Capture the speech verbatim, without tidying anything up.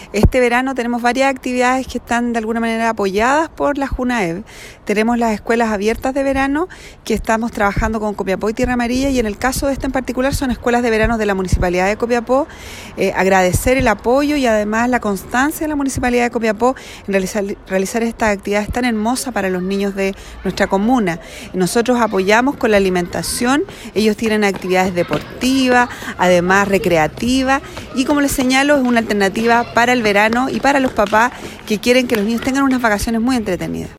Este verano tenemos varias actividades que están de alguna manera apoyadas por la JUNAEV. Tenemos las escuelas abiertas de verano que estamos trabajando con Copiapó y Tierra Amarilla, y en el caso de esta en particular son escuelas de verano de la Municipalidad de Copiapó. Eh, agradecer el apoyo y además la constancia de la Municipalidad de Copiapó en realizar, realizar estas actividades tan hermosas para los niños de nuestra comuna. Nosotros apoyamos con la alimentación, ellos tienen actividades deportivas, además recreativas, y como les señalo es una alternativa para el verano y para los papás que quieren que los niños tengan unas vacaciones muy entretenidas.